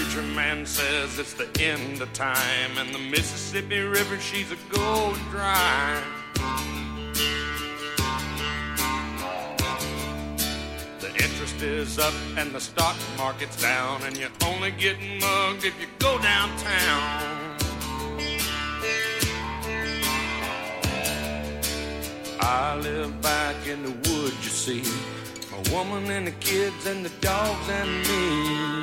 preacher man says it's the end of time, and the Mississippi River, she's a going dry. The interest is up and the stock market's down, and you're only getting mugged if you go downtown. I live back in the woods, you see, a woman and the kids and the dogs and me.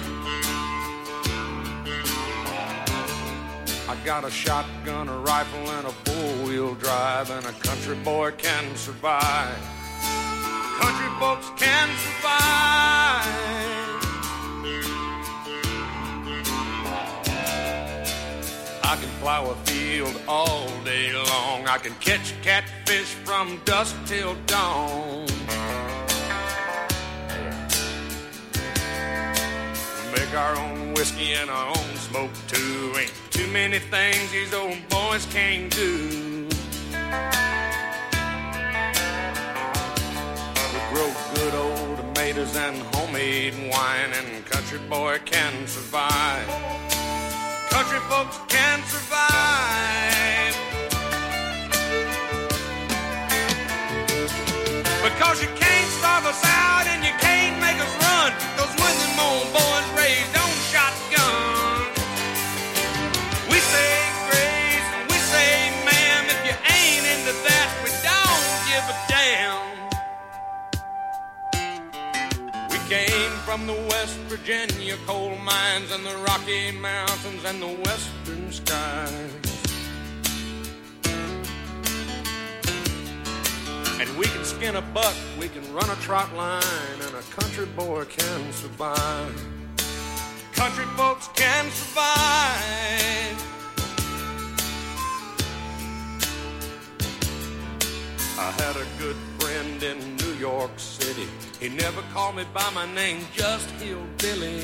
I got a shotgun, a rifle, and a four-wheel drive, and a country boy can survive. Country folks can survive. I can plow a field all day long. I can catch catfish from dusk till dawn. Make our own whiskey and our own smoke too. Ain't too many things these old boys can't do. We grow good old tomatoes and homemade wine, and country boy can survive. Country folks can survive. Because you can't starve us out and you can't make us run. Those when them old boys raised on shotgun. We say grace and we say ma'am. If you ain't into that, we don't give a damn. We came from the West Virginia coal mines and the Rocky Mountains and the western skies. And we can skin a buck, we can run a trot line, and a country boy can survive. Country folks can survive. I had a good friend in New York City. He never called me by my name, just Hillbilly.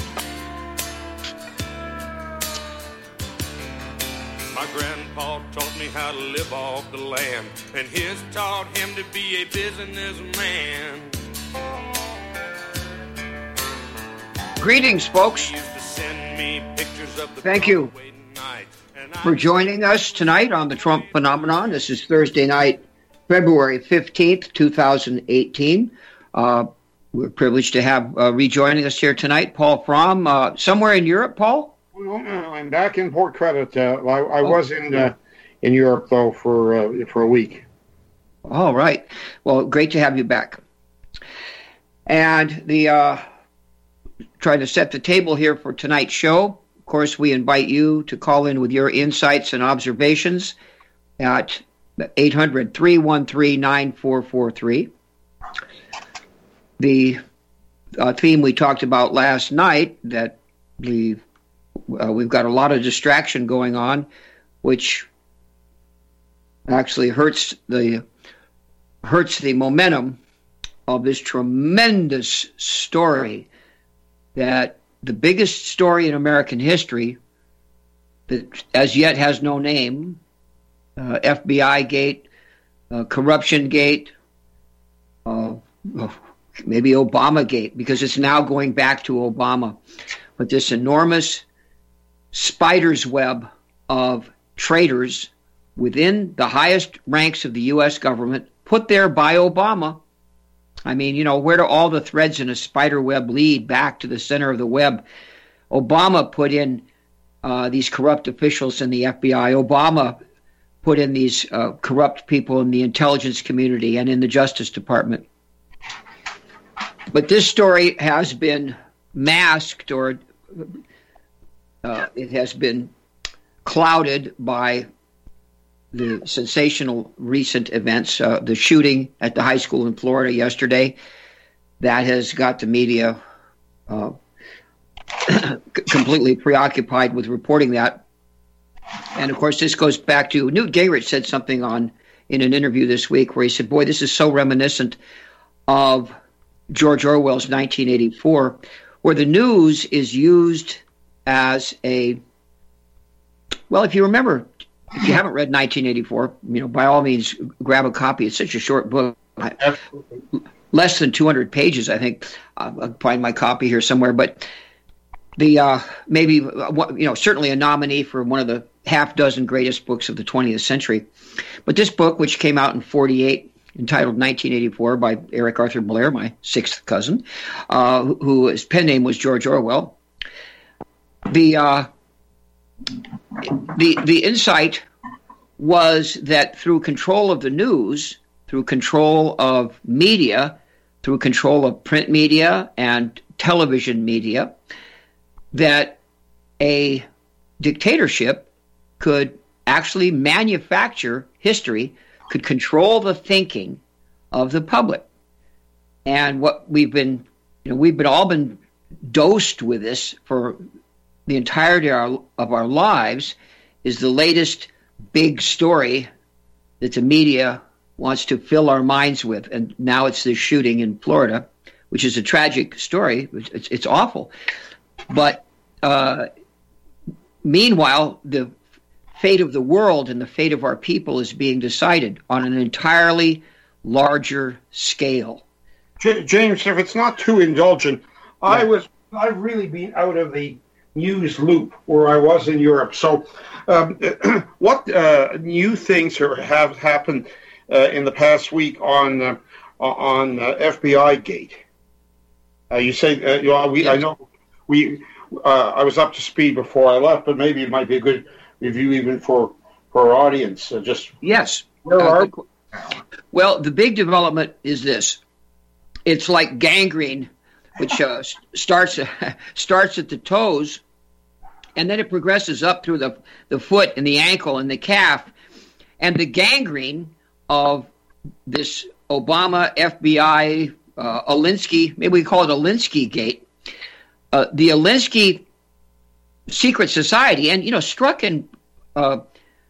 My grandpa taught me how to live off the land, and his taught him to be a businessman. Greetings, folks. He used to send me pictures of the Thank you night, for joining us tonight on the Trump Phenomenon. This is Thursday night, February 15th, 2018. We're privileged to have rejoining us here tonight, Paul Fromm, somewhere in Europe, Paul? Well, I'm back in Port Credit. I was in Europe, though, for a week. All right. Well, great to have you back. And trying to set the table here for tonight's show. Of course, we invite you to call in with your insights and observations at 800-313-9443. The theme we talked about last night, that we've got a lot of distraction going on, which actually hurts the momentum of this tremendous story, that the biggest story in American history that as yet has no name, FBI gate, corruption gate, maybe Obama gate, because it's now going back to Obama. But this enormous spider's web of traitors within the highest ranks of the U.S. government, put there by Obama. I mean, where do all the threads in a spider web lead? Back to the center of the web. Obama put in these corrupt officials in the FBI. Obama put in these corrupt people in the intelligence community and in the Justice Department. But this story has been masked, or it has been clouded by the sensational recent events, the shooting at the high school in Florida yesterday. That has got the media completely preoccupied with reporting that. And, of course, this goes back to Newt Gingrich said something in an interview this week where he said, boy, this is so reminiscent of George Orwell's 1984, where the news is used as a, well, if you remember, if you haven't read 1984, by all means, grab a copy. It's such a short book. Less than 200 pages, I think. I'll find my copy here somewhere. But the maybe certainly a nominee for one of the half dozen greatest books of the 20th century. But this book, which came out in 1948, entitled 1984 by Eric Arthur Blair, my sixth cousin, whose pen name was George Orwell. The insight was that through control of the news, through control of media, through control of print media and television media, that a dictatorship could actually manufacture history, could control the thinking of the public. And what we've been all been dosed with this for the entirety of our lives is the latest big story that the media wants to fill our minds with. And now it's the shooting in Florida, which is a tragic story. It's awful. But meanwhile, the fate of the world and the fate of our people is being decided on an entirely larger scale. James, if it's not too indulgent, yeah. I've really been out of the news loop where I was in Europe. So what new things have happened in the past week on FBI Gate? You say, yes. I know I was up to speed before I left, but maybe it might be a good review even for our audience. Yes. Where are Well, the big development is this. It's like gangrene, which starts at the toes, and then it progresses up through the foot and the ankle and the calf. And the gangrene of this Obama FBI, Alinsky, maybe we call it Alinsky Gate, the Alinsky secret society, and, Strzok and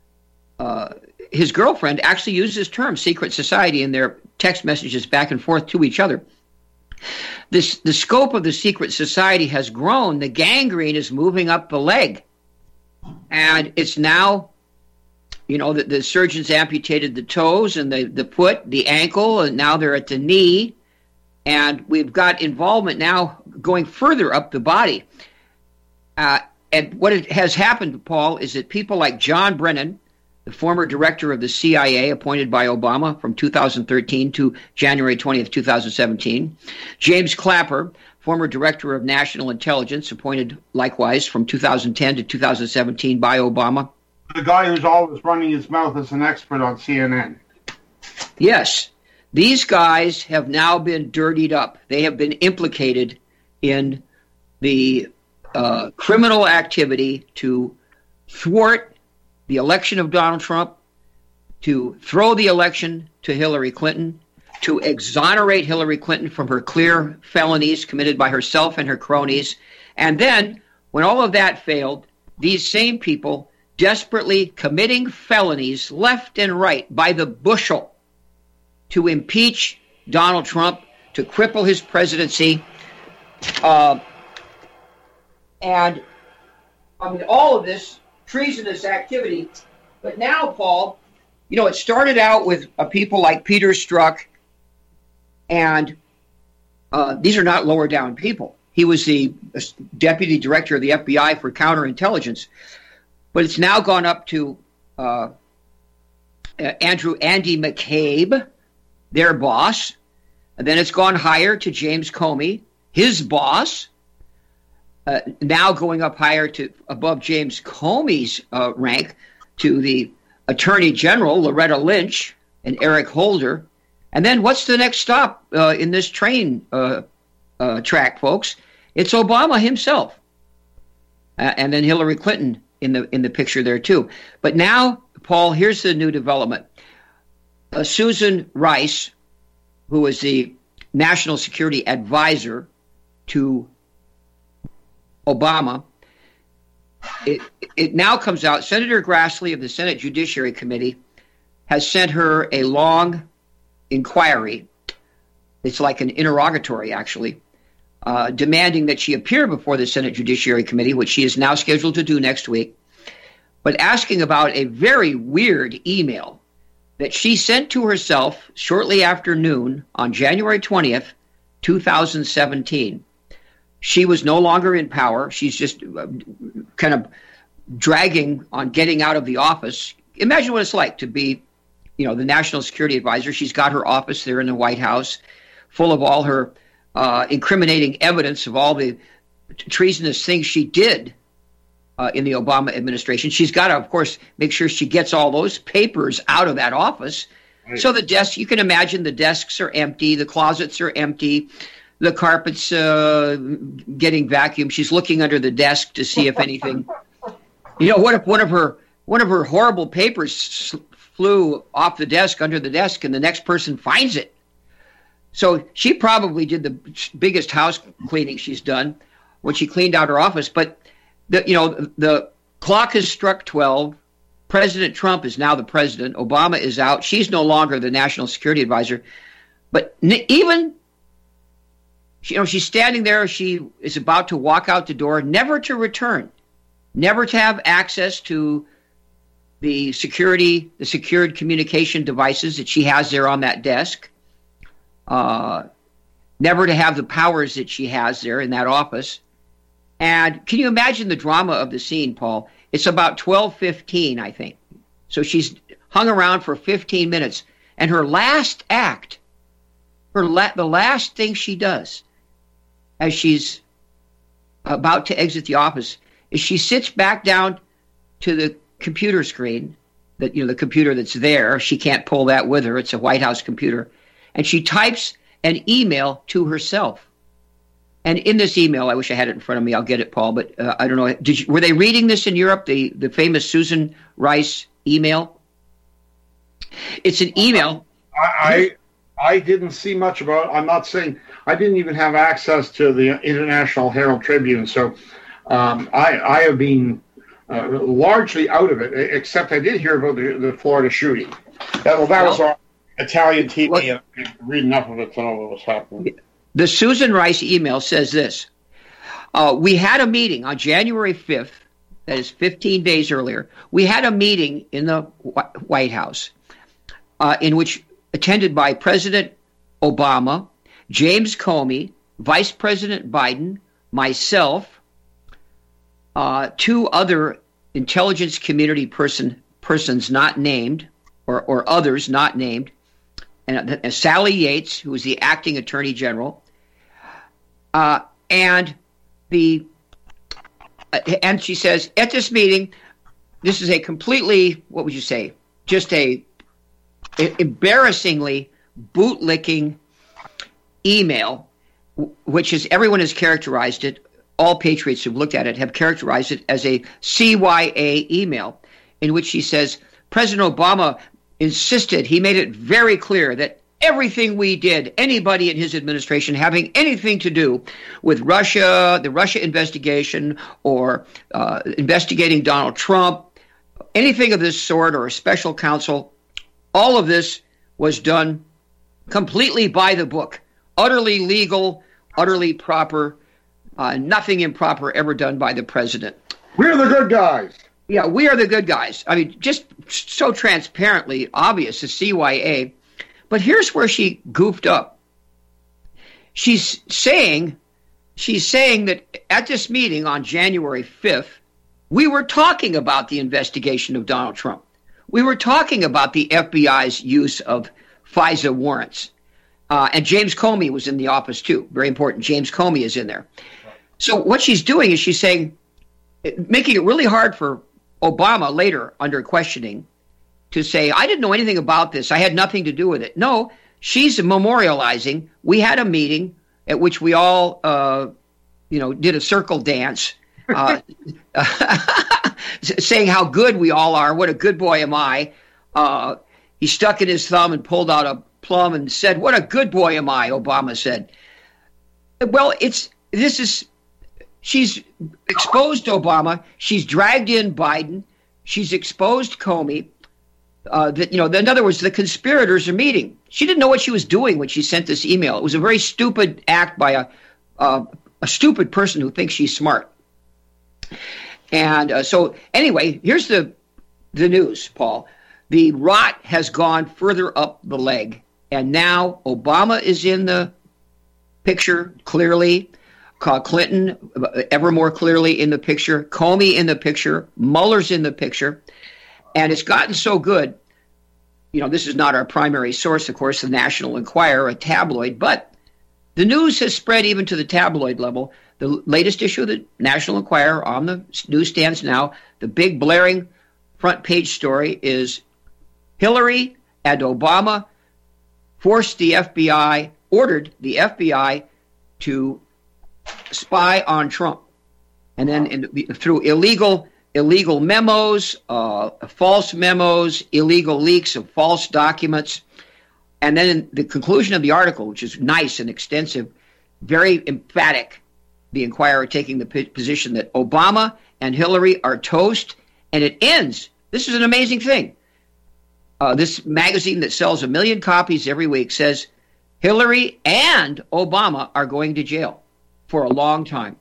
his girlfriend actually use this term, secret society, in their text messages back and forth to each other. The scope of the secret society has grown. The gangrene is moving up the leg. And it's now, the surgeons amputated the toes and the foot, the ankle, and now they're at the knee. And we've got involvement now going further up the body. And what has happened, Paul, is that people like John Brennan, the former director of the CIA, appointed by Obama from 2013 to January 20th, 2017. James Clapper, former director of national intelligence, appointed likewise from 2010 to 2017 by Obama. The guy who's always running his mouth as an expert on CNN. Yes. These guys have now been dirtied up. They have been implicated in the criminal activity to thwart the election of Donald Trump, to throw the election to Hillary Clinton, to exonerate Hillary Clinton from her clear felonies committed by herself and her cronies. And then, when all of that failed, these same people desperately committing felonies left and right by the bushel to impeach Donald Trump, to cripple his presidency. And, all of this treasonous activity. But now, Paul, it started out with people like Peter Strzok, and these are not lower down people. He was the deputy director of the FBI for counterintelligence. But it's now gone up to Andy McCabe, their boss. And then it's gone higher to James Comey, his boss. Now going up higher to above James Comey's rank to the Attorney General, Loretta Lynch, and Eric Holder. And then what's the next stop in this train track, folks? It's Obama himself. And then Hillary Clinton in the picture there, too. But now, Paul, here's the new development. Susan Rice, who was the National Security Advisor to Obama, it now comes out, Senator Grassley of the Senate Judiciary Committee has sent her a long inquiry. It's like an interrogatory, actually, demanding that she appear before the Senate Judiciary Committee, which she is now scheduled to do next week, but asking about a very weird email that she sent to herself shortly after noon on January 20th, 2017. she was no longer in power. She's just kind of dragging on getting out of the office. Imagine what it's like to be, the national security advisor. She's got her office there in the White House, full of all her incriminating evidence of all the treasonous things she did in the Obama administration. She's got to, of course, make sure she gets all those papers out of that office. Right. So the desk, you can imagine the desks are empty, the closets are empty, the carpet's getting vacuumed. She's looking under the desk to see if anything. What if one of her horrible papers flew off the desk under the desk, and the next person finds it? So she probably did the biggest house cleaning she's done when she cleaned out her office. But the clock has struck 12. President Trump is now the president. Obama is out. She's no longer the national security advisor. But even, she's standing there. She is about to walk out the door, never to return, never to have access to the secured communication devices that she has there on that desk, never to have the powers that she has there in that office. And can you imagine the drama of the scene, Paul? It's about 12:15, I think. So she's hung around for 15 minutes. And her last act, the last thing she does as she's about to exit the office is she sits back down to the computer screen, that the computer that's there. She can't pull that with her. It's a White House computer. And she types an email to herself. And in this email, I wish I had it in front of me. I'll get it, Paul. But I don't know. Were they reading this in Europe? The famous Susan Rice email. It's an email. I didn't see much about it. I'm not saying I didn't even have access to the International Herald Tribune, so I have been largely out of it. Except I did hear about the Florida shooting. That was on Italian TV, and I didn't read enough of it to know what was happening. The Susan Rice email says this. We had a meeting on January 5th, that is 15 days earlier. We had a meeting in the White House in which attended by President Obama, James Comey, Vice President Biden, myself, two other intelligence community persons not named, or others not named, and Sally Yates, who was the acting attorney general, and she says, at this meeting, this is a completely, what would you say, just a embarrassingly bootlicking email, which is, everyone has characterized it, all patriots who've looked at it have characterized it as a CYA email, in which she says, President Obama insisted, he made it very clear that everything we did, anybody in his administration having anything to do with Russia, the Russia investigation, or investigating Donald Trump, anything of this sort, or a special counsel, all of this was done completely by the book, utterly legal, utterly proper, nothing improper ever done by the president. We're the good guys. Yeah, we are the good guys. I mean, just so transparently obvious, the CYA. But here's where she goofed up. She's saying that at this meeting on January 5th, we were talking about the investigation of Donald Trump. We were talking about the FBI's use of FISA warrants. And James Comey was in the office too. Very important. James Comey is in there. So what she's doing is she's saying, making it really hard for Obama later under questioning to say, I didn't know anything about this. I had nothing to do with it. No, she's memorializing. We had a meeting at which we all, did a circle dance, saying how good we all are. What a good boy am I. He stuck in his thumb and pulled out a plum and said, what a good boy am I, Obama said. Well, she's exposed Obama. She's dragged in Biden. She's exposed Comey. In other words, the conspirators are meeting. She didn't know what she was doing when she sent this email. It was a very stupid act by a stupid person who thinks she's smart. And so anyway, here's the news, Paul. The rot has gone further up the leg. And now Obama is in the picture, clearly. Clinton ever more clearly in the picture, Comey in the picture, Mueller's in the picture, and it's gotten so good. This is not our primary source, of course, the National Enquirer, a tabloid, but the news has spread even to the tabloid level. The latest issue of the National Enquirer on the newsstands now, the big blaring front page story is Hillary and Obama ordered the FBI to spy on Trump. And then through illegal memos, false memos, illegal leaks of false documents. And then in the conclusion of the article, which is nice and extensive, very emphatic, the Enquirer taking the position that Obama and Hillary are toast. And it ends. This is an amazing thing. This magazine that sells 1 million copies every week says Hillary and Obama are going to jail for a long time.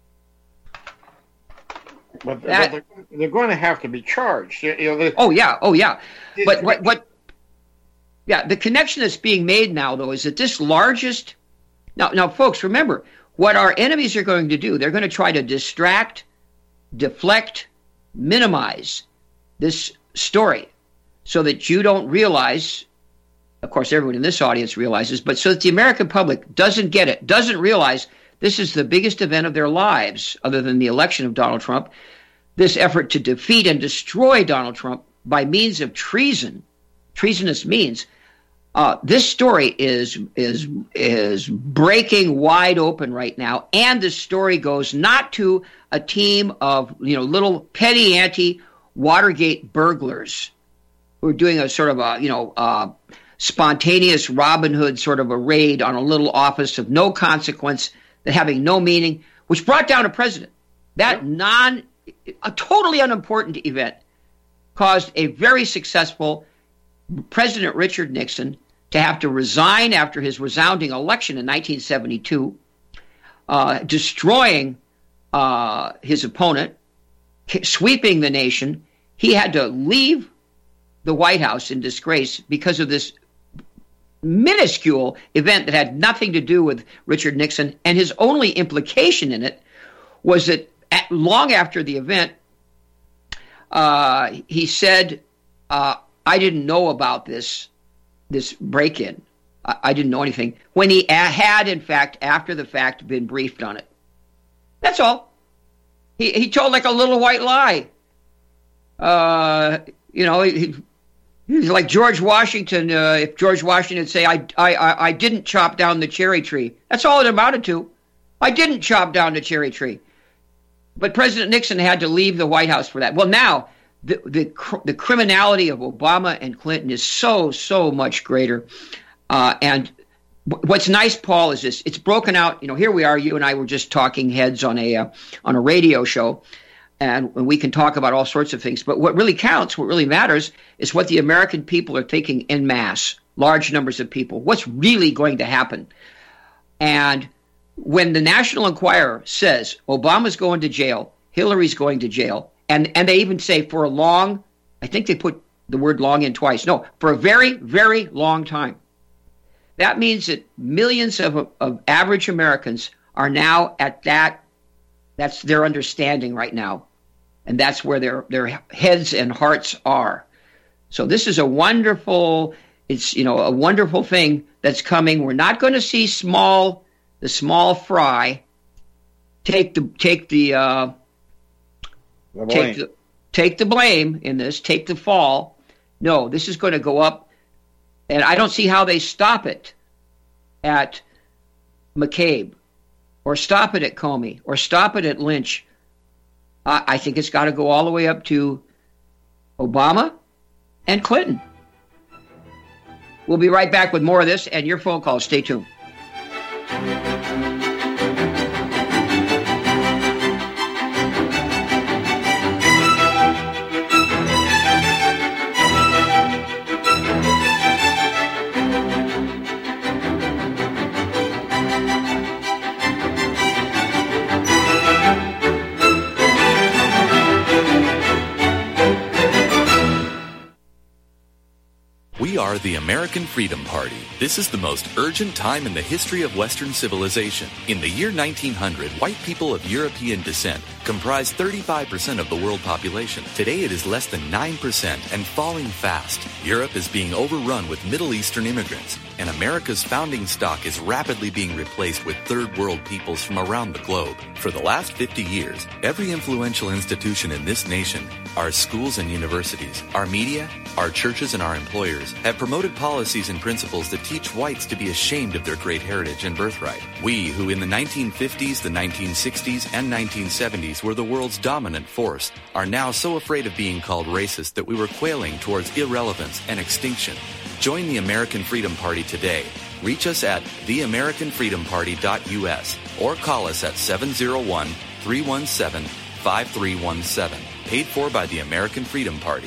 But they're going to have to be charged. Oh yeah. But what? Yeah, the connection that's being made now, though, is that this largest. Now, folks, remember what our enemies are going to do. They're going to try to distract, deflect, minimize this story so that you don't realize. Of course, everyone in this audience realizes, but so that the American public doesn't get it, doesn't realize this is the biggest event of their lives, other than the election of Donald Trump. This effort to defeat and destroy Donald Trump by means of treasonous means. This story is breaking wide open right now, and the story goes not to a team of little petty ante Watergate burglars who are doing a sort of a spontaneous Robin Hood sort of a raid on a little office of no consequence, that having no meaning, which brought down a president. That a totally unimportant event caused a very successful President Richard Nixon to have to resign after his resounding election in 1972, destroying his opponent, sweeping the nation. He had to leave the White House in disgrace because of this minuscule event that had nothing to do with Richard Nixon, and his only implication in it was that long after the event, he said, I didn't know about this break-in. I didn't know anything, when he had, in fact, after the fact, been briefed on it. That's all. He told like a little white lie. He's like George Washington. If George Washington say, I didn't chop down the cherry tree. That's all it amounted to. I didn't chop down the cherry tree. But President Nixon had to leave the White House for that. Well, now the criminality of Obama and Clinton is so much greater. And what's nice, Paul, is this: it's broken out. Here we are. You and I were just talking heads on a radio show, and we can talk about all sorts of things. But what really counts, what really matters, is what the American people are thinking en masse, large numbers of people. What's really going to happen? And when the National Enquirer says Obama's going to jail, Hillary's going to jail, and they even say for a long, I think they put the word long in twice. No, for a very, very long time. That means that millions of average Americans are now at that. That's their understanding right now. And that's where their heads and hearts are. So this is a wonderful thing that's coming. We're not going to see the small fry take the blame in this, take the fall. No, this is going to go up, and I don't see how they stop it at McCabe, or stop it at Comey, or stop it at Lynch. I think it's got to go all the way up to Obama and Clinton. We'll be right back with more of this and your phone calls. Stay tuned. We are the American Freedom Party. This is the most urgent time in the history of Western civilization. In the year 1900, white people of European descent comprised 35% of the world population. Today it is less than 9% and falling fast. Europe is being overrun with Middle Eastern immigrants, and America's founding stock is rapidly being replaced with third world peoples from around the globe. For the last 50 years, every influential institution in this nation, our schools and universities, our media, our churches and our employers have promoted policies and principles that teach whites to be ashamed of their great heritage and birthright. We, who in the 1950s, the 1960s, and 1970s were the world's dominant force, are now so afraid of being called racist that we were quailing towards irrelevance and extinction. Join the American Freedom Party today. Reach us at theamericanfreedomparty.us or call us at 701-317-5317. Paid for by the American Freedom Party.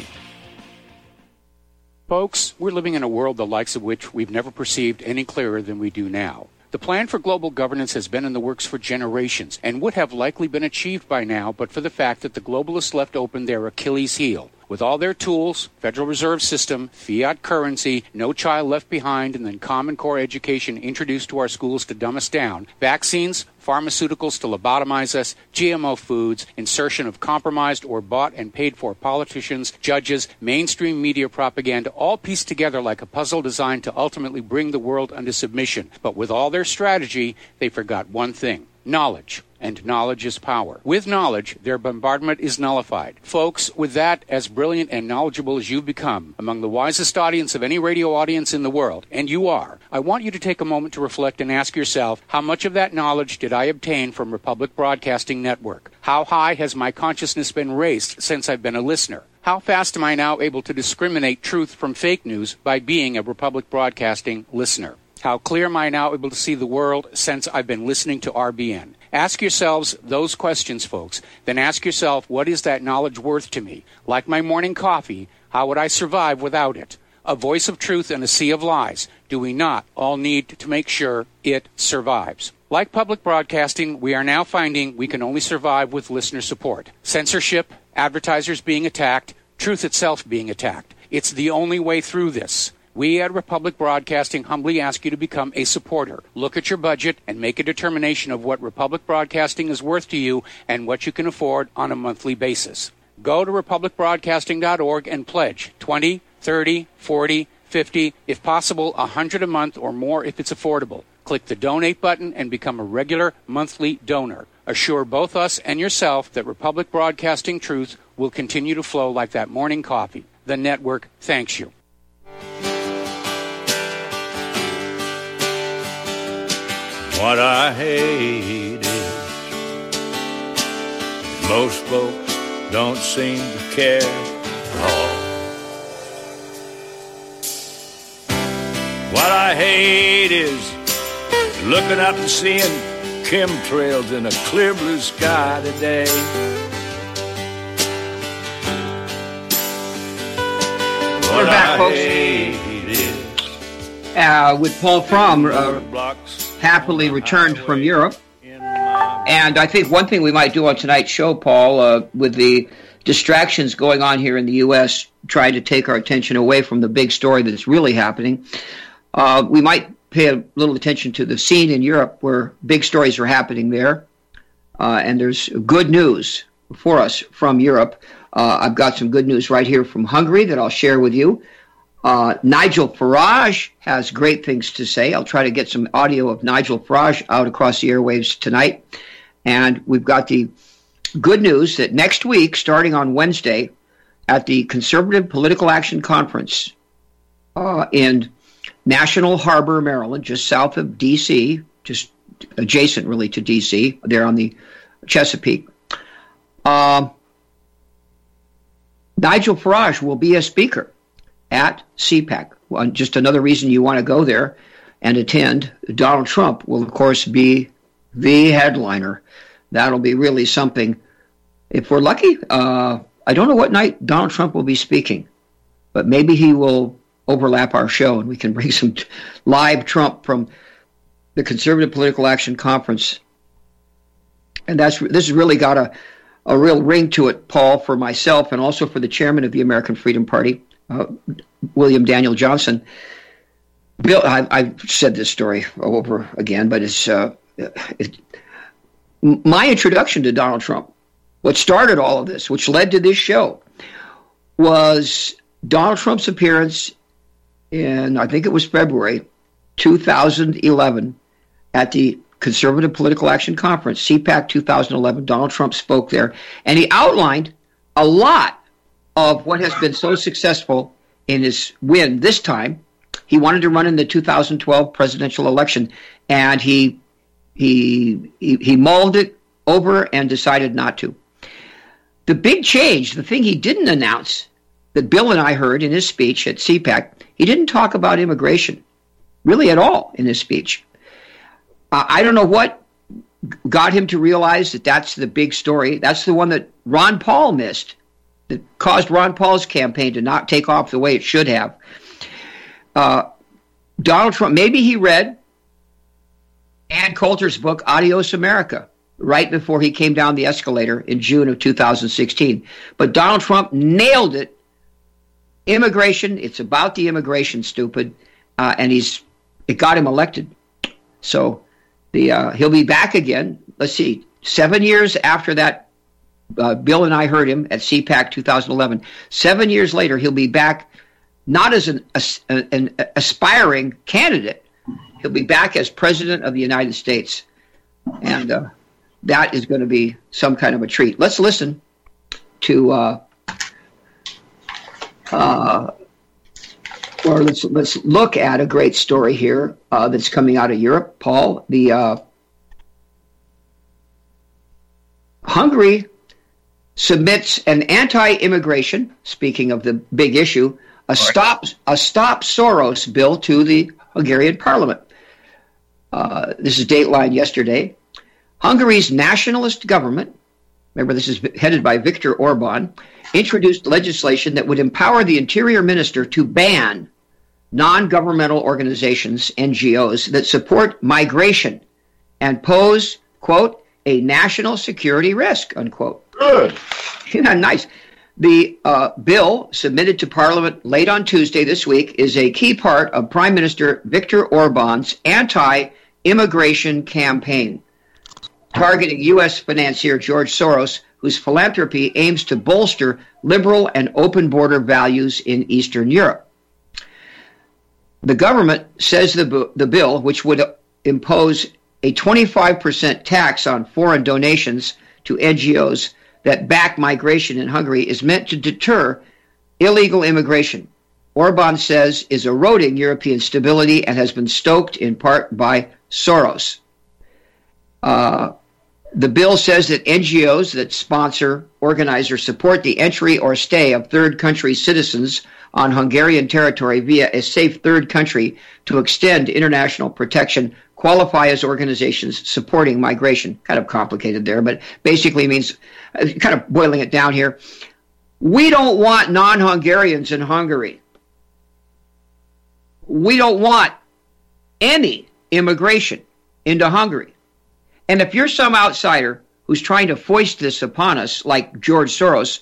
Folks, we're living in a world the likes of which we've never perceived any clearer than we do now. The plan for global governance has been in the works for generations and would have likely been achieved by now but for the fact that the globalists left open their Achilles heel. With all their tools, Federal Reserve System, fiat currency, no child left behind, and then Common Core education introduced to our schools to dumb us down, vaccines, pharmaceuticals to lobotomize us, GMO foods, insertion of compromised or bought and paid for politicians, judges, mainstream media propaganda, all pieced together like a puzzle designed to ultimately bring the world under submission. But with all their strategy, they forgot one thing: knowledge. And knowledge is power. With knowledge, their bombardment is nullified. Folks, with that, as brilliant and knowledgeable as you've become, among the wisest audience of any radio audience in the world, and you are, I want you to take a moment to reflect and ask yourself, how much of that knowledge did I obtain from Republic Broadcasting Network? How high has my consciousness been raised since I've been a listener? How fast am I now able to discriminate truth from fake news by being a Republic Broadcasting listener? How clear am I now able to see the world since I've been listening to RBN? Ask yourselves those questions, folks. Then ask yourself, what is that knowledge worth to me? Like my morning coffee, how would I survive without it? A voice of truth in a sea of lies. Do we not all need to make sure it survives? Like public broadcasting, we are now finding we can only survive with listener support. Censorship, advertisers being attacked, truth itself being attacked. It's the only way through this. We at Republic Broadcasting humbly ask you to become a supporter. Look at your budget and make a determination of what Republic Broadcasting is worth to you and what you can afford on a monthly basis. Go to republicbroadcasting.org and pledge $20, $30, $40, $50, if possible, $100 a month or more if it's affordable. Click the donate button and become a regular monthly donor. Assure both us and yourself that Republic Broadcasting truth will continue to flow like that morning coffee. The network thanks you. What I hate is most folks don't seem to care at all. What I hate is looking up and seeing chemtrails in a clear blue sky today. We're back, folks. With Paul Fromm happily returned from Europe. And I think one thing we might do on tonight's show, Paul, with the distractions going on here in the U.S., trying to take our attention away from the big story that's really happening, we might pay a little attention to the scene in Europe where big stories are happening there. And there's good news for us from Europe. I've got some good news right here from Hungary that I'll share with you. Nigel Farage has great things to say. I'll try to get some audio of Nigel Farage out across the airwaves tonight. And we've got the good news that next week, starting on Wednesday, at the Conservative Political Action Conference in National Harbor, Maryland, just south of D.C., just adjacent really to D.C., there on the Chesapeake, Nigel Farage will be a speaker at CPAC. Well, just another reason you want to go there and attend. Donald Trump will, of course, be the headliner. That'll be really something. If we're lucky, I don't know what night Donald Trump will be speaking, but maybe he will overlap our show and we can bring some live Trump from the Conservative Political Action Conference. And this has really got a real ring to it, Paul, for myself and also for the chairman of the American Freedom Party, William Daniel Johnson. Bill, I've said this story over again, but it's my introduction to Donald Trump. What started all of this, which led to this show, was Donald Trump's appearance in, I think it was February 2011, at the Conservative Political Action Conference, CPAC 2011. Donald Trump spoke there, and he outlined a lot of what has been so successful in his win this time. He wanted to run in the 2012 presidential election, and he mulled it over and decided not to. The big change, the thing he didn't announce, that Bill and I heard in his speech at CPAC, he didn't talk about immigration, really at all, in his speech. I don't know what got him to realize that that's the big story. That's the one that Ron Paul missed, that caused Ron Paul's campaign to not take off the way it should have. Donald Trump, maybe he read Ann Coulter's book, Adios America, right before he came down the escalator in June of 2016. But Donald Trump nailed it. Immigration, it's about the immigration, stupid. And it got him elected. So he'll be back again. Let's see, 7 years after that, Bill and I heard him at CPAC 2011. 7 years later, he'll be back, not as an aspiring candidate. He'll be back as president of the United States. And that is going to be some kind of a treat. Let's listen to, or let's look at a great story here that's coming out of Europe. Paul, the Hungary submits an anti-immigration, speaking of the big issue, a stop Soros bill to the Hungarian parliament. This is Dateline yesterday. Hungary's nationalist government, remember this is headed by Viktor Orban, introduced legislation that would empower the interior minister to ban non-governmental organizations, NGOs, that support migration and pose, quote, a national security risk, unquote. Good. Yeah, nice. The bill submitted to Parliament late on Tuesday this week is a key part of Prime Minister Viktor Orban's anti-immigration campaign, targeting U.S. financier George Soros, whose philanthropy aims to bolster liberal and open border values in Eastern Europe. The government says the bill, which would impose a 25% tax on foreign donations to NGOs that back migration in Hungary, is meant to deter illegal immigration. Orban says is eroding European stability and has been stoked in part by Soros. The bill says that NGOs that sponsor, organize, or support the entry or stay of third country citizens on Hungarian territory via a safe third country to extend international protection qualify as organizations supporting migration. Kind of complicated there, but basically means, kind of boiling it down here, we don't want non-Hungarians in Hungary. We don't want any immigration into Hungary. And if you're some outsider who's trying to foist this upon us, like George Soros,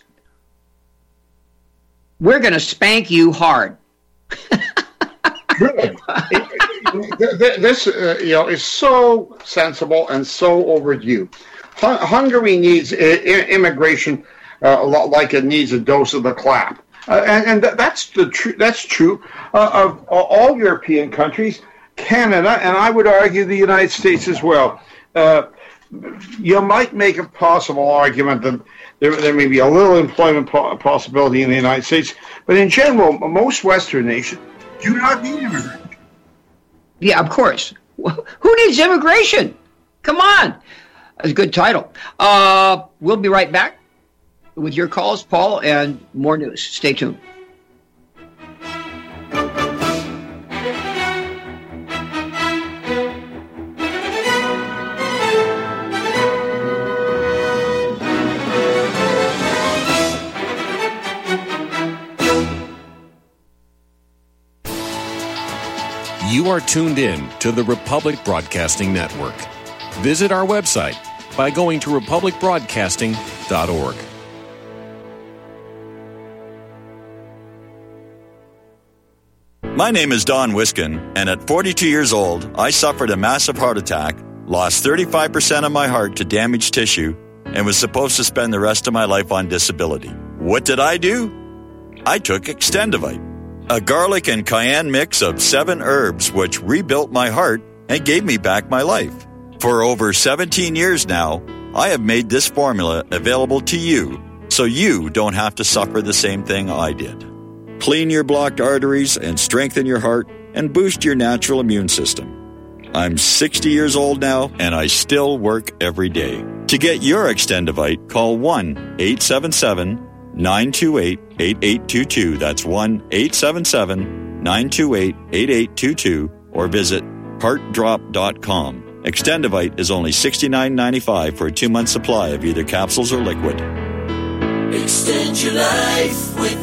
we're going to spank you hard. Really? This is so sensible and so overdue. Hungary needs immigration like it needs a dose of the clap, and that's true of all European countries, Canada, and I would argue the United States as well. You might make a possible argument that there may be a little employment possibility in the United States, but in general, most Western nations do not need immigration. Yeah, of course. Who needs immigration? Come on. That's a good title. We'll be right back with your calls, Paul, and more news. Stay tuned. You are tuned in to the Republic Broadcasting Network. Visit our website by going to republicbroadcasting.org. My name is Don Wiskin, and at 42 years old, I suffered a massive heart attack, lost 35% of my heart to damaged tissue, and was supposed to spend the rest of my life on disability. What did I do? I took Extendivite, a garlic and cayenne mix of 7 herbs which rebuilt my heart and gave me back my life. For over 17 years now, I have made this formula available to you so you don't have to suffer the same thing I did. Clean your blocked arteries and strengthen your heart and boost your natural immune system. I'm 60 years old now, and I still work every day. To get your Extendivite, call 1-877-928-8822. That's 1-877-928-8822, or visit heartdrop.com. Extendivite is only $69.95 for a 2-month supply of either capsules or liquid. Extend your life with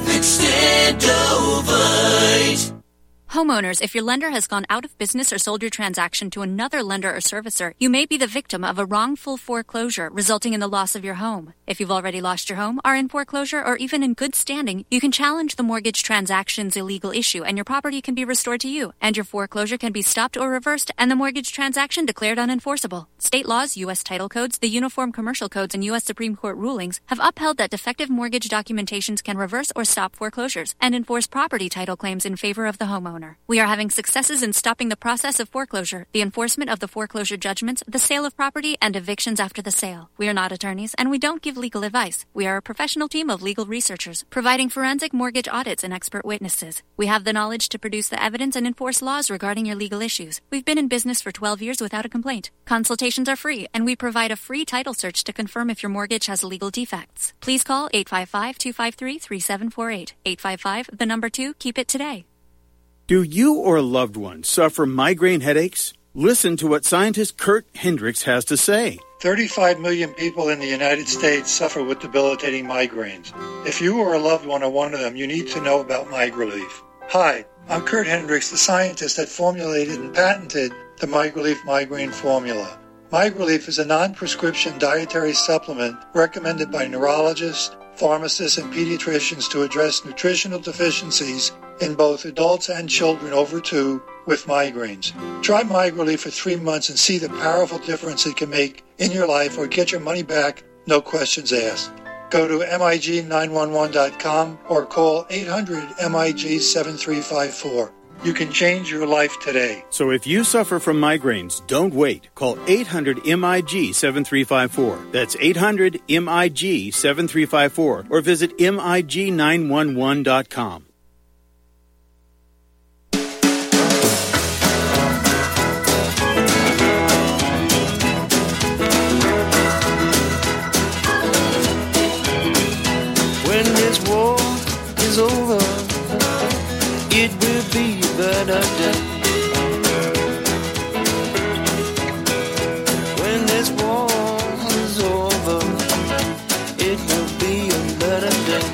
Extendovite. Homeowners, if your lender has gone out of business or sold your transaction to another lender or servicer, you may be the victim of a wrongful foreclosure resulting in the loss of your home. If you've already lost your home, are in foreclosure, or even in good standing, you can challenge the mortgage transaction's illegal issue and your property can be restored to you, and your foreclosure can be stopped or reversed and the mortgage transaction declared unenforceable. State laws, U.S. title codes, the Uniform Commercial Codes, and U.S. Supreme Court rulings have upheld that defective mortgage documentations can reverse or stop foreclosures and enforce property title claims in favor of the homeowner. We are having successes in stopping the process of foreclosure, the enforcement of the foreclosure judgments, the sale of property, and evictions after the sale. We are not attorneys, and we don't give legal advice. We are a professional team of legal researchers, providing forensic mortgage audits and expert witnesses. We have the knowledge to produce the evidence and enforce laws regarding your legal issues. We've been in business for 12 years without a complaint. Consultations are free, and we provide a free title search to confirm if your mortgage has legal defects. Please call 855-253-3748. 855, keep it today. Do you or a loved one suffer migraine headaches? Listen to what scientist Kurt Hendricks has to say. 35 million people in the United States suffer with debilitating migraines. If you or a loved one are one of them, you need to know about MigraLief. Hi, I'm Kurt Hendricks, the scientist that formulated and patented the MigraLief migraine formula. MigraLief is a non-prescription dietary supplement recommended by neurologists, pharmacists, and pediatricians to address nutritional deficiencies in both adults and children over 2 with migraines. Try MigraLief for 3 months and see the powerful difference it can make in your life, or get your money back, no questions asked. Go to MIG911.com or call 800-MIG-7354. You can change your life today. So if you suffer from migraines, don't wait. Call 800-MIG-7354. That's 800-MIG-7354. Or visit MIG911.com. When this war is over, it will be a better day. When this war is over, it will be a better day.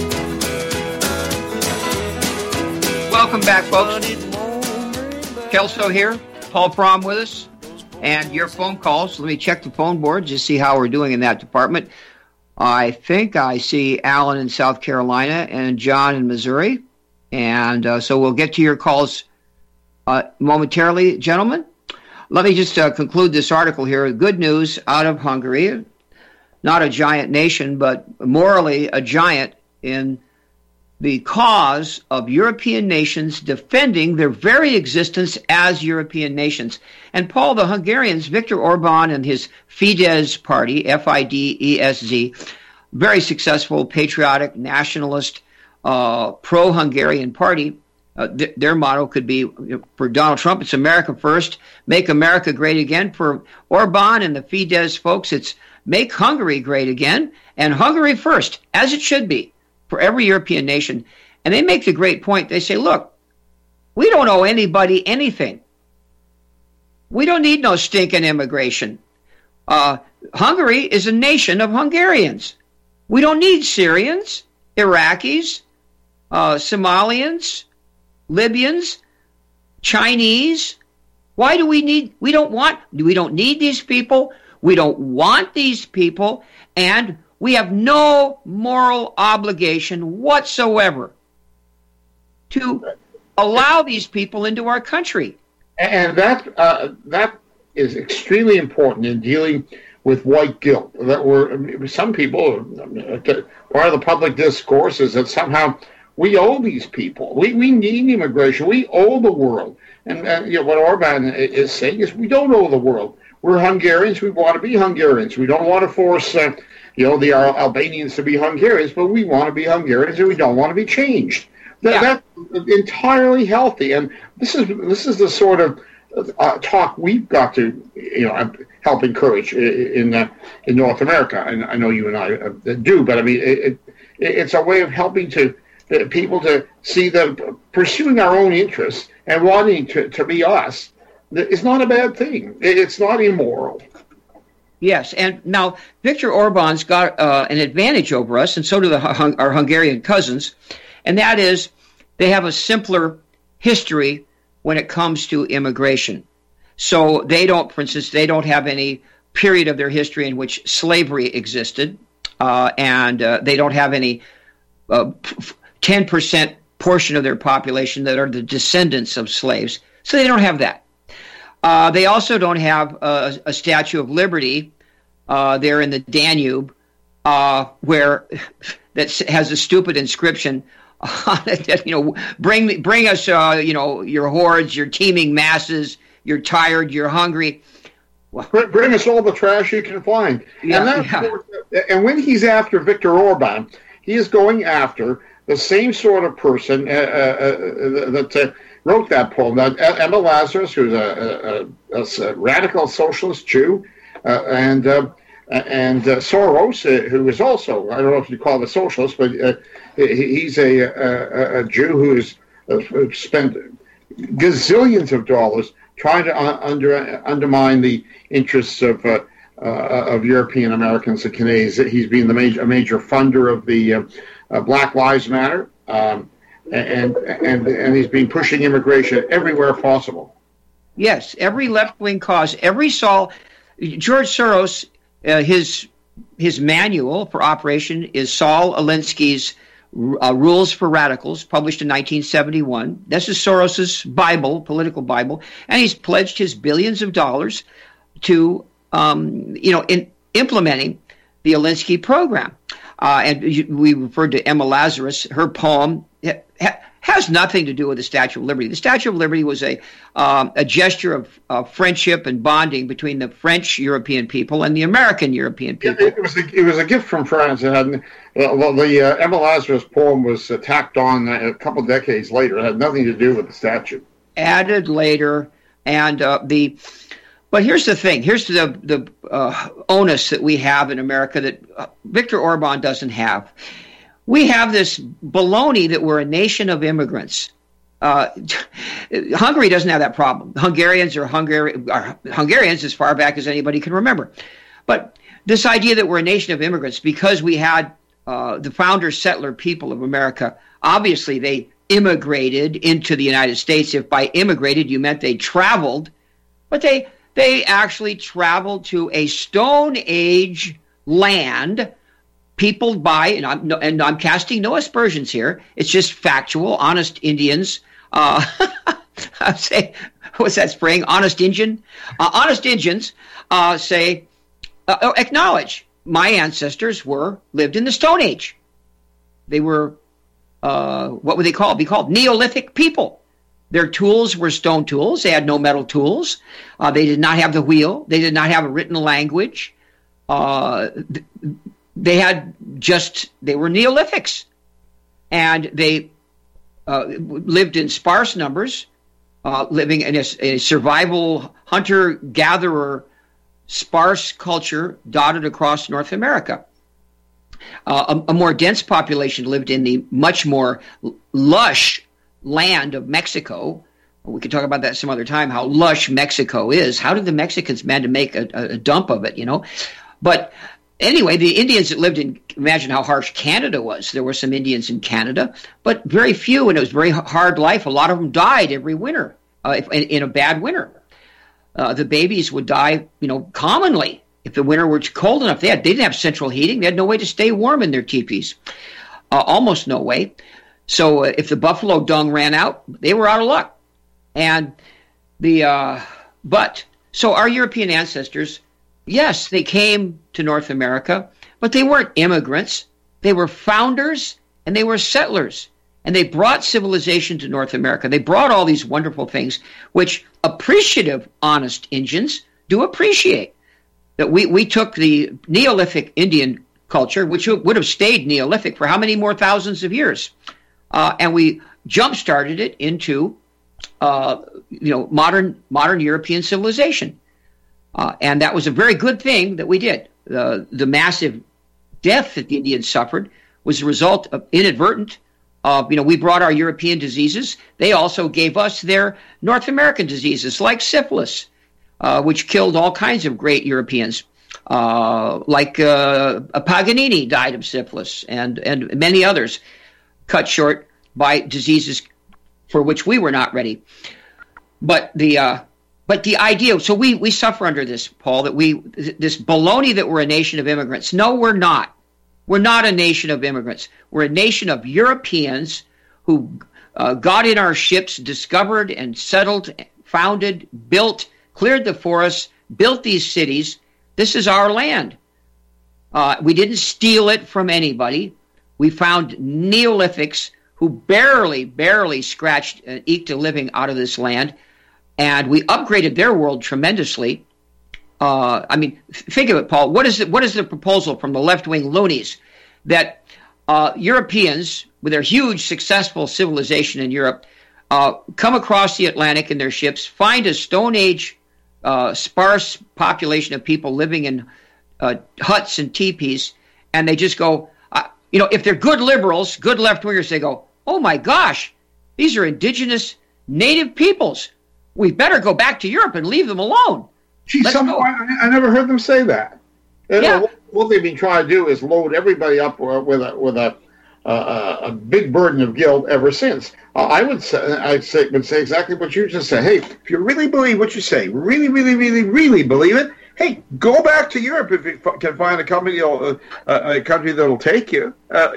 Welcome back, folks. Kelso here, Paul Fromm with us, and your phone calls. Let me check the phone board, just see how we're doing in that department. I think I see Alan in South Carolina and John in Missouri. And so we'll get to your calls momentarily, gentlemen. Let me just conclude this article here. Good news out of Hungary. Not a giant nation, but morally a giant in the cause of European nations defending their very existence as European nations. And Paul, the Hungarians, Viktor Orban and his Fidesz party, F-I-D-E-S-Z, very successful, patriotic, nationalist, pro-Hungarian party. Their motto could be, for Donald Trump, it's America first, make America great again. For Orban and the Fidesz folks, it's make Hungary great again, and Hungary first, as it should be for every European nation. And they make the great point. They say, look, we don't owe anybody anything. We don't need no stinking immigration. Hungary is a nation of Hungarians. We don't need Syrians, Iraqis, Somalians, Libyans, Chinese. Why do we need, we don't need these people. We don't want these people. And we have no moral obligation whatsoever to allow these people into our country. And that is extremely important in dealing with white guilt. Some people, part of the public discourse is that somehow we owe these people. We need immigration. We owe the world. And what Orban is saying is we don't owe the world. We're Hungarians. We want to be Hungarians. We don't want to force the Albanians to be Hungarians, but we want to be Hungarians and we don't want to be changed. That's entirely healthy. And this is the sort of talk we've got to help encourage in North America. And I know you and I do, but I mean it's a way of helping people to see that pursuing our own interests and wanting to be us is not a bad thing. It's not immoral. Yes, and now Viktor Orban's got an advantage over us, and so do our Hungarian cousins, and that is they have a simpler history when it comes to immigration. So they don't, for instance, they don't have any period of their history in which slavery existed, and they don't have any 10% portion of their population that are the descendants of slaves. So they don't have that. They also don't have a Statue of Liberty there in the Danube, where that has a stupid inscription on it that, bring us, your hordes, your teeming masses, you're tired, you're hungry. Well, bring us all the trash you can find. And when he's after Viktor Orban, he is going after the same sort of person that wrote that poem. Now, Emma Lazarus, who's a radical socialist Jew, and Soros, who is also, I don't know if you call him a socialist, but he's a Jew who's spent gazillions of dollars trying to undermine the interests of European Americans and Canadians. He's been a major funder of the Black Lives Matter, and he's been pushing immigration everywhere possible. Yes, every left-wing cause, George Soros, his manual for operation is Saul Alinsky's Rules for Radicals, published in 1971. This is Soros's Bible, political Bible, and he's pledged his billions of dollars to, in implementing the Alinsky program. And we referred to Emma Lazarus. Her poem has nothing to do with the Statue of Liberty. The Statue of Liberty was a gesture of friendship and bonding between the French European people and the American European people. It was a gift from France. The Emma Lazarus poem was tacked on a couple decades later. It had nothing to do with the statue. Added later, and But here's the thing. Here's the onus that we have in America that Viktor Orban doesn't have. We have this baloney that we're a nation of immigrants. Hungary doesn't have that problem. Hungarians are Hungarians as far back as anybody can remember. But this idea that we're a nation of immigrants, because we had the founder settler people of America, obviously they immigrated into the United States. If by immigrated you meant they traveled, but they actually traveled to a Stone Age land peopled by, and I'm casting no aspersions here, it's just factual, honest Indians. I say, what's that spraying? Honest Indian? Honest Indians acknowledge my ancestors lived in the Stone Age. They were, what would they call? Be called Neolithic people. Their tools were stone tools. They had no metal tools. They did not have the wheel. They did not have a written language. They were Neolithics. And they lived in sparse numbers, living in a survival hunter-gatherer sparse culture dotted across North America. A more dense population lived in the much more lush land of Mexico. We could talk about that some other time, how lush Mexico is. How did the Mexicans manage to make a dump of it, But anyway, the Indians that lived in, imagine how harsh Canada was. There were some Indians in Canada, but very few, and it was a very hard life. A lot of them died every winter, in a bad winter. The babies would die, commonly if the winter were cold enough. They didn't have central heating. They had no way to stay warm in their teepees. Almost no way. So if the buffalo dung ran out, they were out of luck. And so our European ancestors, yes, they came to North America, but they weren't immigrants. They were founders and they were settlers. And they brought civilization to North America. They brought all these wonderful things, which appreciative, honest Indians do appreciate. That we took the Neolithic Indian culture, which would have stayed Neolithic for how many more thousands of years, and we jump-started it into modern European civilization, and that was a very good thing that we did. The massive death that the Indians suffered was a result of inadvertent. We brought our European diseases. They also gave us their North American diseases, like syphilis, which killed all kinds of great Europeans. Paganini died of syphilis, and many others, cut short by diseases for which we were not ready. But the idea, so we suffer under this, Paul, that this baloney that we're a nation of immigrants. No, we're not. We're not a nation of immigrants. We're a nation of Europeans who got in our ships, discovered and settled, founded, built, cleared the forests, built these cities. This is our land. We didn't steal it from anybody. We found Neolithics who barely scratched and eked a living out of this land, and we upgraded their world tremendously. Think of it, Paul. What is the proposal from the left-wing loonies that Europeans, with their huge, successful civilization in Europe, come across the Atlantic in their ships, find a Stone Age sparse population of people living in huts and teepees, and they just go, if they're good liberals, good left-wingers, they go, oh my gosh, these are indigenous native peoples. We better go back to Europe and leave them alone. Gee, I never heard them say that. Yeah. What they've been trying to do is load everybody up with a big burden of guilt ever since. I would say exactly what you just said. Hey, if you really believe what you say, really believe it, hey, go back to Europe if you can find a country that'll take you.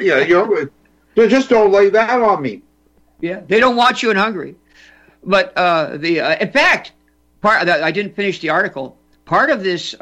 Just don't lay that on me. Yeah, they don't want you in Hungary. But in fact, I didn't finish the article. Part of this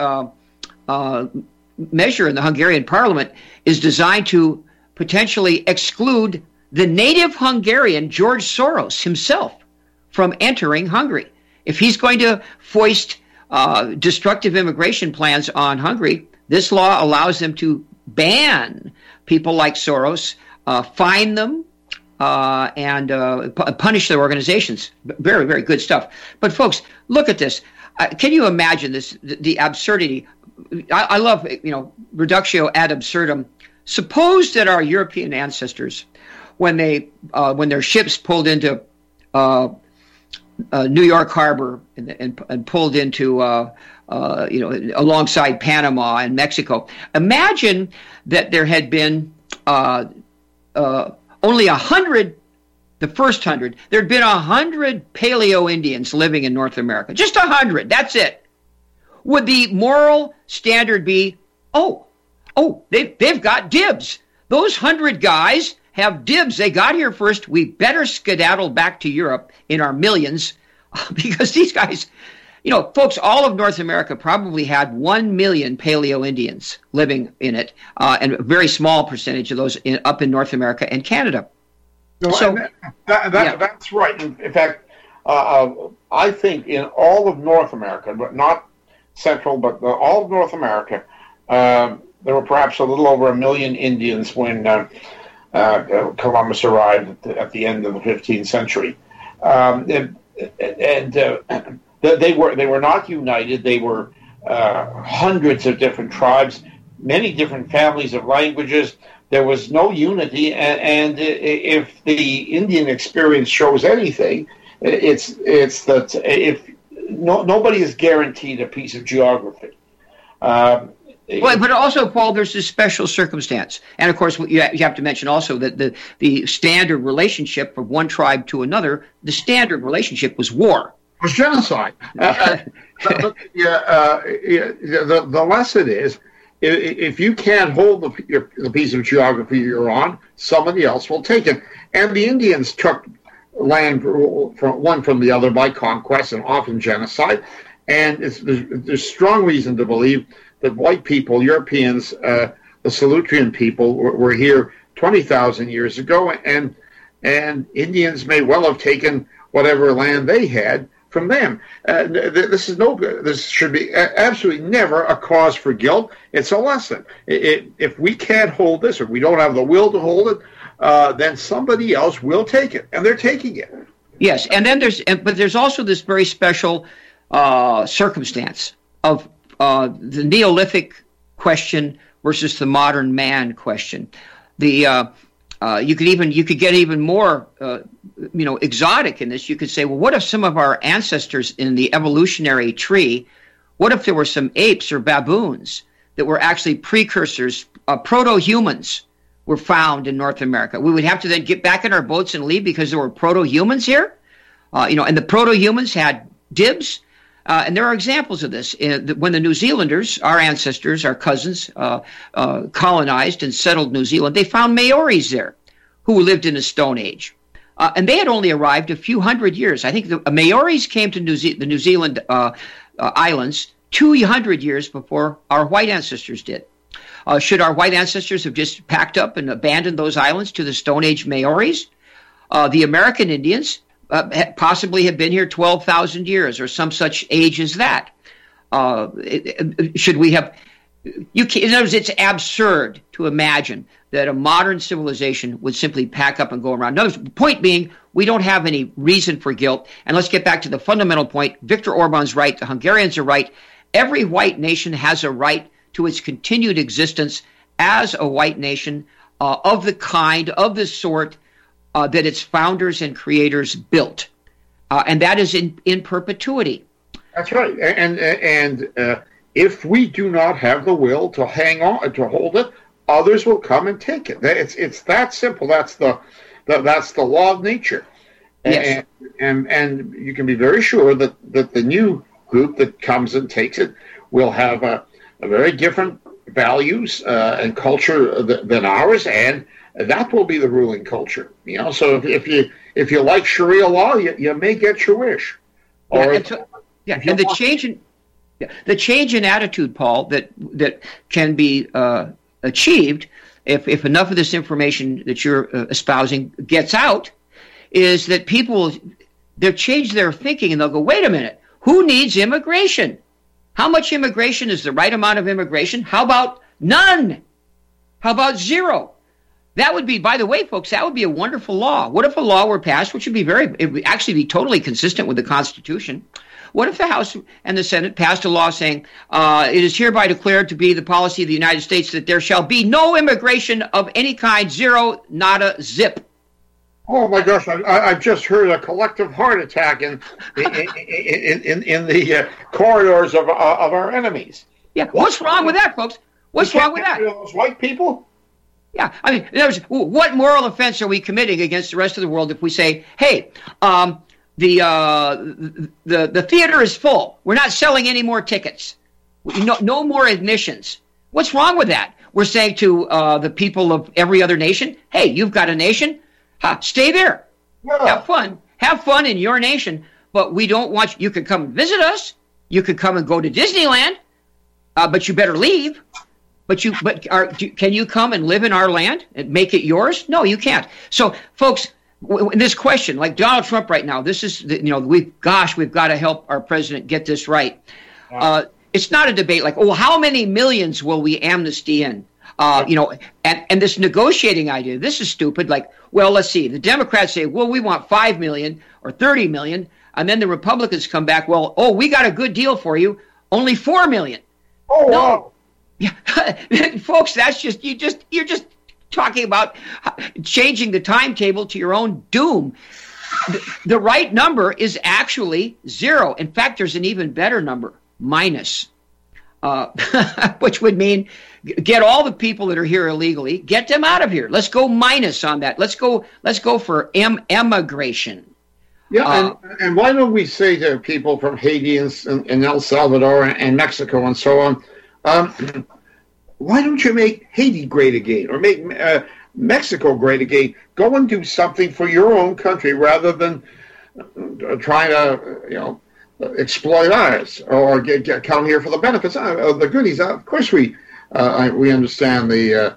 measure in the Hungarian parliament is designed to potentially exclude the native Hungarian George Soros himself from entering Hungary. If he's going to foist destructive immigration plans on Hungary, this law allows them to ban people like Soros, fine them, and punish their organizations. Very, very good stuff. But folks, look at this. Can you imagine this? The absurdity. I love, reductio ad absurdum. Suppose that our European ancestors, when their ships pulled into New York Harbor and pulled into alongside Panama and Mexico, imagine that there had been only 100. The first 100, there'd been 100 Paleo Indians living in North America. Just 100. That's it. Would the moral standard be, they've got dibs. Those 100 guys have dibs. They got here first. We better skedaddle back to Europe in our millions because these guys, folks, all of North America probably had 1 million Paleo Indians living in it, and a very small percentage of those up in North America and Canada. So that's right. In fact, I think in all of North America, but not Central, but all of North America, there were perhaps a little over 1 million Indians when Columbus arrived at the end of the 15th century, and they were not united. They were hundreds of different tribes, many different families of languages. There was no unity, and if the Indian experience shows anything, it's that if nobody is guaranteed a piece of geography. But also, Paul, there's this special circumstance, and of course, you have to mention also that the standard relationship from one tribe to another, the standard relationship was war. It was genocide. The lesson is if you can't hold the piece of geography you're on, somebody else will take it. And the Indians took land from one from the other by conquest and often genocide. And there's strong reason to believe that white people, Europeans, the Solutrean people, were here 20,000 years ago, and Indians may well have taken whatever land they had from them. This should be absolutely never a cause for guilt. It's a lesson. If we can't hold this, or we don't have the will to hold it, then somebody else will take it, and they're taking it. Yes, and then there's also this very special circumstance of the Neolithic question versus the modern man question. You could get even more exotic in this. You could say, well, what if some of our ancestors in the evolutionary tree, what if there were some apes or baboons that were actually precursors, proto-humans were found in North America? We would have to then get back in our boats and leave because there were proto-humans here, and the proto-humans had dibs. And there are examples of this. When the New Zealanders, our ancestors, our cousins, colonized and settled New Zealand, they found Maoris there who lived in the Stone Age. And they had only arrived a few hundred years. I think the Maoris came to the New Zealand islands 200 years before our white ancestors did. Should our white ancestors have just packed up and abandoned those islands to the Stone Age Maoris? The American Indians possibly have been here 12,000 years or some such age as that. Should we have... in other words, it's absurd to imagine that a modern civilization would simply pack up and go around. No, the point being, we don't have any reason for guilt. And let's get back to the fundamental point. Viktor Orban's right. The Hungarians are right. Every white nation has a right to its continued existence as a white nation of the kind, of the sort that its founders and creators built. And that is in perpetuity. That's right. And if we do not have the will to hang on, to hold it, others will come and take it. It's that simple. That's the law of nature. Yes. And you can be very sure that the new group that comes and takes it will have a very different values and culture than ours, and that will be the ruling culture. So if you like Sharia law, you may get your wish. And the change in attitude, Paul, that can be achieved if enough of this information that you're espousing gets out, is that people they'll change their thinking and they'll go, wait a minute, who needs immigration? How much immigration is the right amount of immigration? How about none? How about zero? That would be, by the way, folks, that would be a wonderful law. What if a law were passed, which would be it would actually be totally consistent with the Constitution? What if the House and the Senate passed a law saying, it is hereby declared to be the policy of the United States that there shall be no immigration of any kind, zero, nada, zip? Oh my gosh! I've just heard a collective heart attack in the corridors of our enemies. Yeah, what's wrong with that, folks? What's wrong with that? Those white people. Yeah, I mean, in other words, what moral offense are we committing against the rest of the world if we say, hey, the theater is full. We're not selling any more tickets. No more admissions. What's wrong with that? We're saying to the people of every other nation, hey, you've got a nation. Stay there. Yeah. Have fun in your nation. But we don't want you. You could come and visit us. You could come and go to Disneyland, but you better leave. Can you come and live in our land and make it yours? No, you can't. So, folks, in this question, like Donald Trump right now, this is we've got to help our president get this right. It's not a debate like, how many millions will we amnesty in? And this negotiating idea, this is stupid. Like, well, let's see. The Democrats say, well, we want 5 million or 30 million. And then the Republicans come back, we got a good deal for you. Only 4 million. Oh, no. Wow. Yeah. Folks, you're just talking about changing the timetable to your own doom. The right number is actually 0. In fact, there's an even better number, minus, which would mean get all the people that are here illegally, get them out of here. Let's go minus on that. Let's go for emigration. Yeah, and why don't we say to people from Haiti and El Salvador and Mexico and so on, why don't you make Haiti great again, or make Mexico great again? Go and do something for your own country rather than trying to, exploit ours or come here for the benefits, the goodies. Of course, we understand the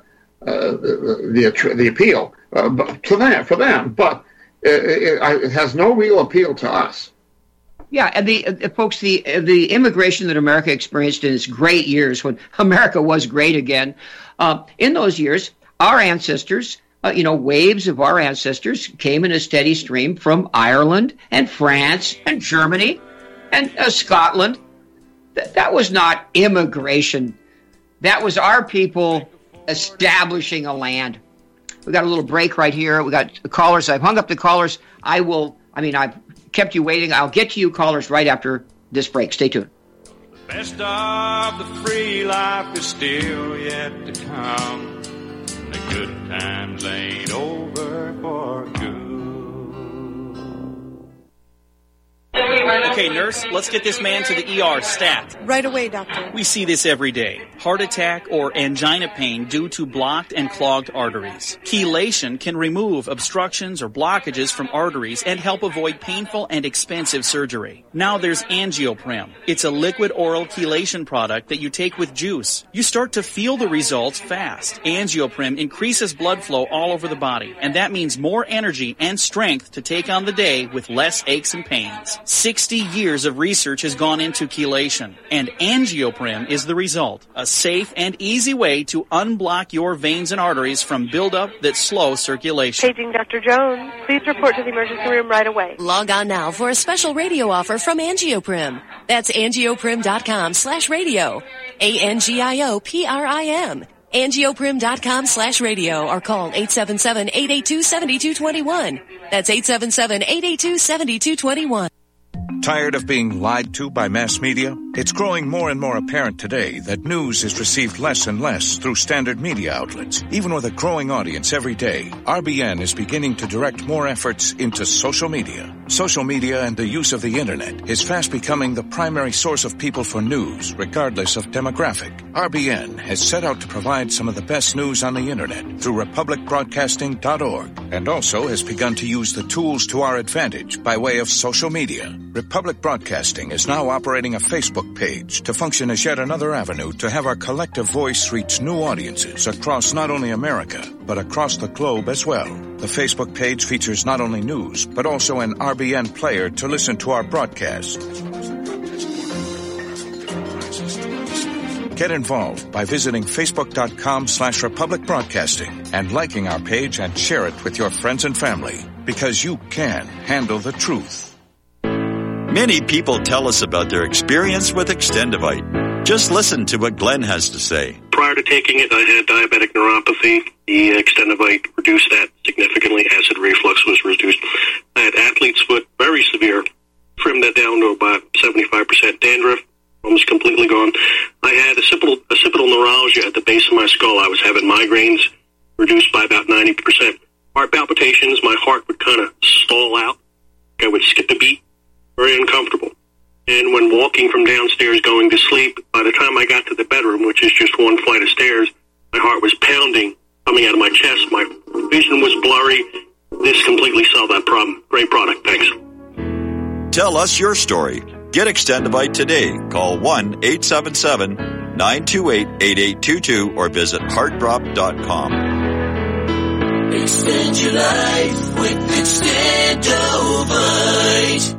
appeal for them, but it has no real appeal to us. Yeah, and folks, the immigration that America experienced in its great years, when America was great again, in those years, our ancestors, waves of our ancestors came in a steady stream from Ireland and France and Germany and Scotland. That was not immigration. That was our people establishing a land. We got a little break right here. We got callers. I've hung up the callers. I've kept you waiting. I'll get to you callers right after this break. Stay tuned. The best of the free life is still yet to come. The good times ain't over for good. Okay, nurse, let's get this man to the ER stat. Right away, doctor. We see this every day. Heart attack or angina pain due to blocked and clogged arteries. Chelation can remove obstructions or blockages from arteries and help avoid painful and expensive surgery. Now there's Angioprim. It's a liquid oral chelation product that you take with juice. You start to feel the results fast. Angioprim increases blood flow all over the body, and that means more energy and strength to take on the day with less aches and pains. 60 years of research has gone into chelation, and Angioprim is the result. A safe and easy way to unblock your veins and arteries from buildup that slow circulation. Paging Dr. Jones. Please report to the emergency room right away. Log on now for a special radio offer from Angioprim. That's angioprim.com/radio. ANGIOPRIM. Angioprim.com/radio or call 877-882-7221. That's 877-882-7221. Tired of being lied to by mass media? It's growing more and more apparent today that news is received less and less through standard media outlets. Even with a growing audience every day, RBN is beginning to direct more efforts into social media. Social media and the use of the internet is fast becoming the primary source of people for news, regardless of demographic. RBN has set out to provide some of the best news on the internet through republicbroadcasting.org, and also has begun to use the tools to our advantage by way of social media. Republic Broadcasting is now operating a Facebook page to function as yet another avenue to have our collective voice reach new audiences across not only America, but across the globe as well. The Facebook page features not only news, but also an RBN player to listen to our broadcast. Get involved by visiting facebook.com/Republic Broadcasting and liking our page and share it with your friends and family, because you can handle the truth. Many people tell us about their experience with Extendivite. Just listen to what Glenn has to say. Prior to taking it, I had diabetic neuropathy. The Extendivite reduced that significantly. Acid reflux was reduced. I had athlete's foot, very severe. Trimmed that down to about 75% dandruff. Almost completely gone. I had occipital neuralgia at the base of my skull. I was having migraines, reduced by about 90%. Heart palpitations, my heart would kind of stall out. I would skip a beat. Very uncomfortable. And when walking from downstairs going to sleep, by the time I got to the bedroom, which is just one flight of stairs, my heart was pounding, coming out of my chest. My vision was blurry. This completely solved that problem. Great product. Thanks. Tell us your story. Get Extendivite today. Call 1-877-928-8822 or visit heartdrop.com. Extend your life with Extendivite.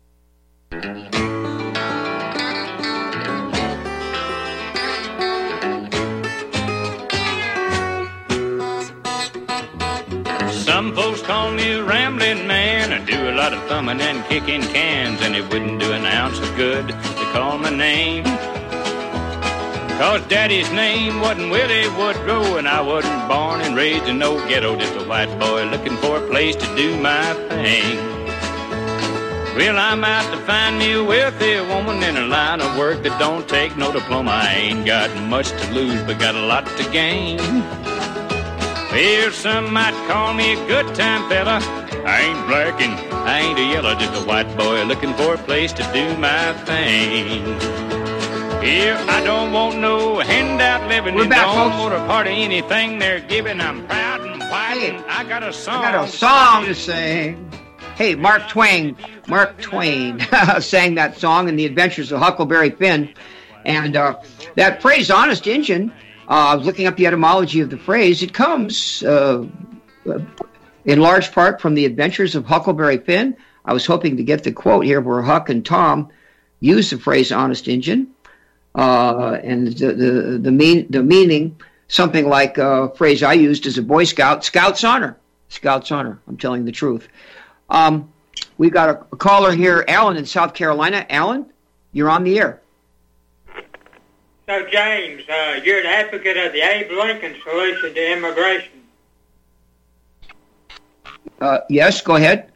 Some folks call me a rambling man. I do a lot of thumbing and kicking cans, and it wouldn't do an ounce of good to call my name. 'Cause Daddy's name wasn't Willie Woodrow, and I wasn't born and raised in no ghetto, just a white boy looking for a place to do my thing. Well, I'm out to find me a wealthy woman in a line of work that don't take no diploma. I ain't got much to lose, but got a lot to gain. Well, some might call me a good time fella. I ain't black and I ain't a yellow, just a white boy looking for a place to do my thing. If I don't want no handout living, We're and back, don't folks. want a part of anything they're giving, I'm proud and white, and I got a song. I got a song to sing. Hey, Mark Twain sang that song in The Adventures of Huckleberry Finn. And that phrase, honest Injun, I was looking up the etymology of the phrase. It comes in large part from The Adventures of Huckleberry Finn. I was hoping to get the quote here where Huck and Tom use the phrase honest Injun. And the meaning, something like a phrase I used as a Boy Scout, Scout's honor. Scout's honor. I'm telling the truth. We've got a caller here, Alan in South Carolina. Alan, you're on the air. So, James, you're an advocate of the Abe Lincoln solution to immigration. Yes, go ahead.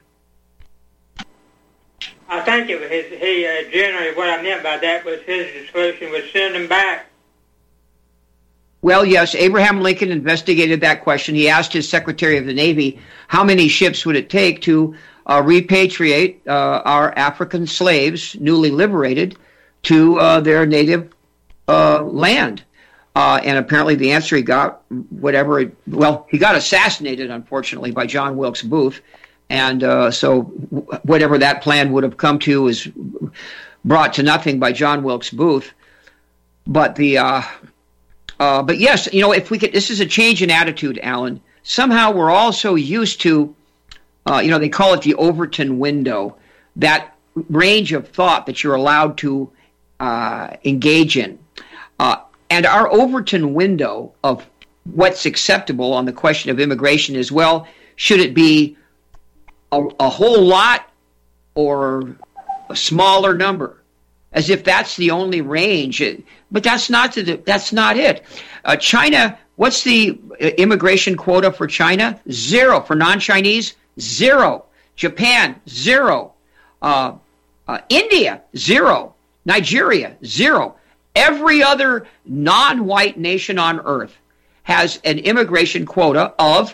I think it was generally what I meant by that was his solution was send them back. Well, yes, Abraham Lincoln investigated that question. He asked his Secretary of the Navy how many ships would it take to repatriate our African slaves, newly liberated, to their native land. And apparently the answer he got, he got assassinated, unfortunately, by John Wilkes Booth. And so whatever that plan would have come to was brought to nothing by John Wilkes Booth. But but yes, if we could, this is a change in attitude, Alan. Somehow we're all so used to, they call it the Overton window, that range of thought that you're allowed to engage in. And our Overton window of what's acceptable on the question of immigration is, well, should it be a whole lot or a smaller number? As if that's the only range. But that's not it. China, what's the immigration quota for China? 0. For non-Chinese, 0. Japan, 0. India, 0. Nigeria, 0. Every other non-white nation on earth has an immigration quota of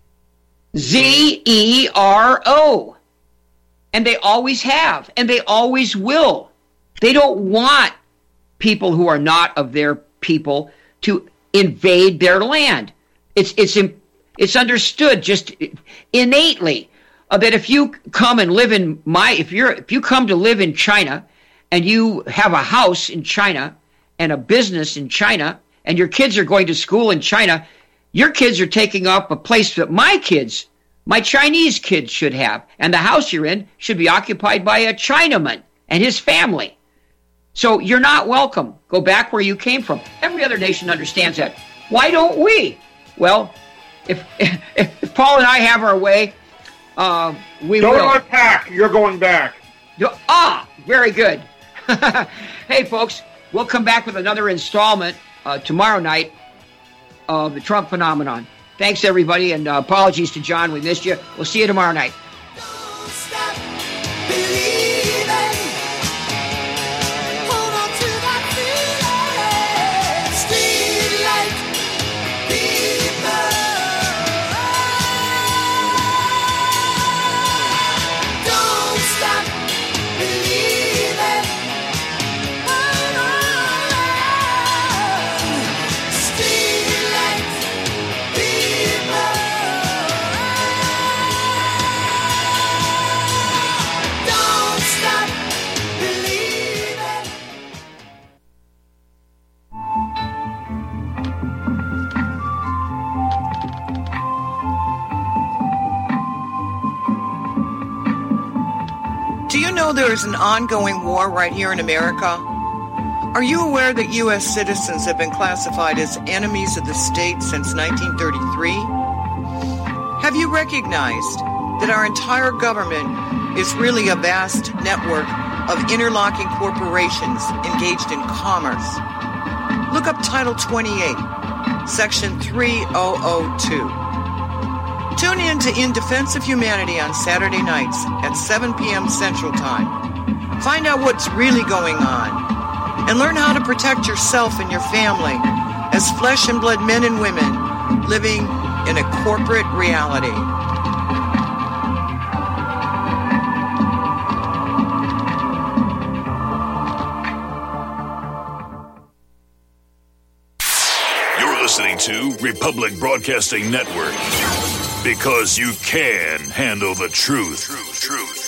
0. And they always have, and they always will. They don't want people who are not of their people to invade their land. It's understood just innately that if you come and live if you come to live in China and you have a house in China and a business in China and your kids are going to school in China, your kids are taking up a place that my Chinese kids should have. And the house you're in should be occupied by a Chinaman and his family. So you're not welcome. Go back where you came from. Every other nation understands that. Why don't we? Well, if Paul and I have our way, we will. Don't unpack. You're going back. Very good. Hey, folks, we'll come back with another installment tomorrow night of the Trump phenomenon. Thanks, everybody, and apologies to John. We missed you. We'll see you tomorrow night. There is an ongoing war right here in America. Are you aware that U.S. citizens have been classified as enemies of the state since 1933? Have you recognized that our entire government is really a vast network of interlocking corporations engaged in commerce? Look up Title 28, Section 3002. Tune in to In Defense of Humanity on Saturday nights at 7 p.m. Central Time. Find out what's really going on and learn how to protect yourself and your family as flesh and blood men and women living in a corporate reality. to Republic Broadcasting Network. Because you can handle the truth.